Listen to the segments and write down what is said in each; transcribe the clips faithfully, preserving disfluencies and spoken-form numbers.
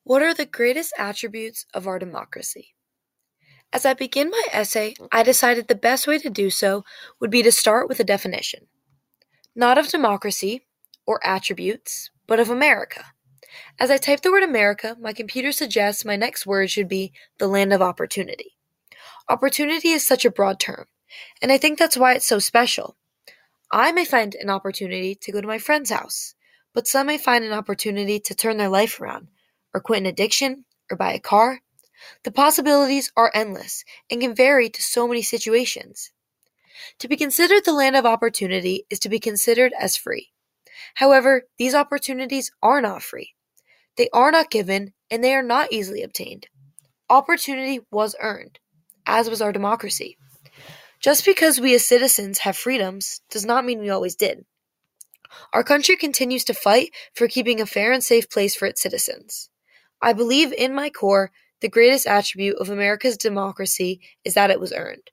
What are the greatest attributes of our democracy? As I begin my essay, I decided the best way to do so would be to start with a definition, not of democracy or attributes, but of America. As I type the word America, my computer suggests my next word should be the land of opportunity. Opportunity is such a broad term, and I think that's why it's so special. I may find an opportunity to go to my friend's house, but some may find an opportunity to turn their life around, or quit an addiction, or buy a car. The possibilities are endless and can vary to so many situations. To be considered the land of opportunity is to be considered as free. However, these opportunities are not free. They are not given, and they are not easily obtained. Opportunity was earned, as was our democracy. Just because we as citizens have freedoms does not mean we always did. Our country continues to fight for keeping a fair and safe place for its citizens. I believe in my core the greatest attribute of America's democracy is that it was earned.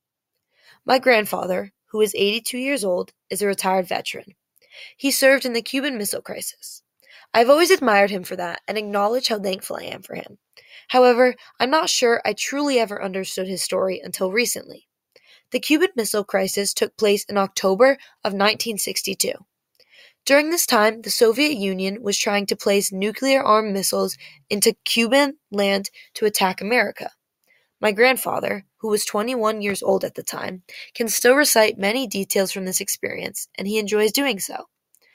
My grandfather, who is eighty-two years old, is a retired veteran. He served in the Cuban Missile Crisis. I've always admired him for that and acknowledge how thankful I am for him. However, I'm not sure I truly ever understood his story until recently. The Cuban Missile Crisis took place in October of nineteen sixty-two. During this time, the Soviet Union was trying to place nuclear-armed missiles into Cuban land to attack America. My grandfather, who was twenty-one years old at the time, can still recite many details from this experience, and he enjoys doing so.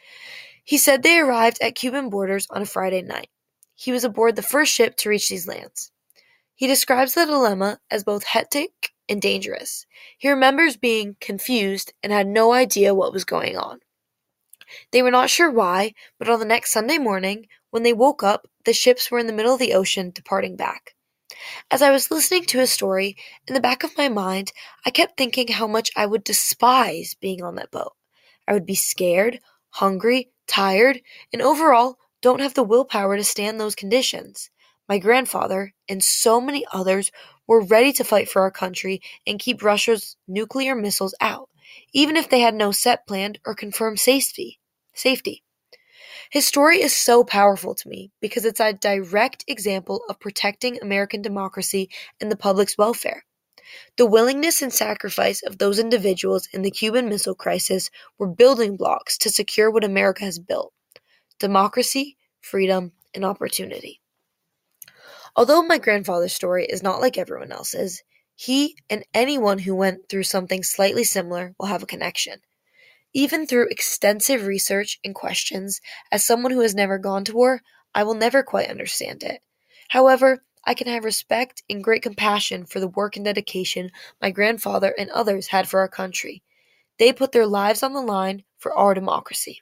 He said they arrived at Cuban borders on a Friday night. He was aboard the first ship to reach these lands. He describes the dilemma as both hectic and dangerous. He remembers being confused and had no idea what was going on. They were not sure why, but on the next Sunday morning, when they woke up, the ships were in the middle of the ocean departing back. As I was listening to his story, in the back of my mind, I kept thinking how much I would despise being on that boat. I would be scared, hungry, tired, and overall don't have the willpower to stand those conditions. My grandfather, and so many others, were ready to fight for our country and keep Russia's nuclear missiles out, even if they had no set plan or confirmed safety. Safety. His story is so powerful to me because it's a direct example of protecting American democracy and the public's welfare. The willingness and sacrifice of those individuals in the Cuban Missile Crisis were building blocks to secure what America has built: democracy, freedom, and opportunity. Although my grandfather's story is not like everyone else's, he and anyone who went through something slightly similar will have a connection. Even through extensive research and questions, as someone who has never gone to war, I will never quite understand it. However, I can have respect and great compassion for the work and dedication my grandfather and others had for our country. They put their lives on the line for our democracy.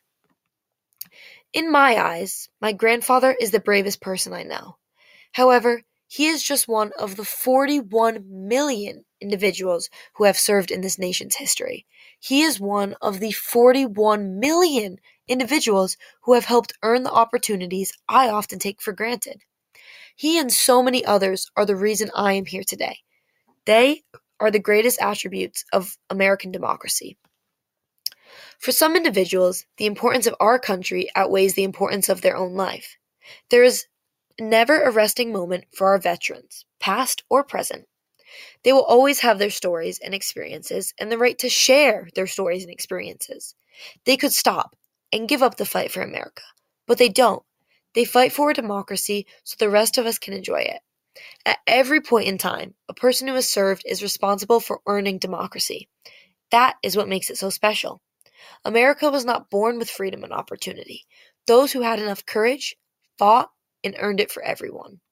In my eyes, my grandfather is the bravest person I know. However, he is just one of the forty-one million individuals who have served in this nation's history. He is one of the forty-one million individuals who have helped earn the opportunities I often take for granted. He and so many others are the reason I am here today. They are the greatest attributes of American democracy. For some individuals, the importance of our country outweighs the importance of their own life. There is never a resting moment for our veterans, past or present. They will always have their stories and experiences and the right to share their stories and experiences. They could stop and give up the fight for America, but they don't. They fight for a democracy so the rest of us can enjoy it. At every point in time, a person who has served is responsible for earning democracy. That is what makes it so special. America was not born with freedom and opportunity. Those who had enough courage fought and earned it for everyone.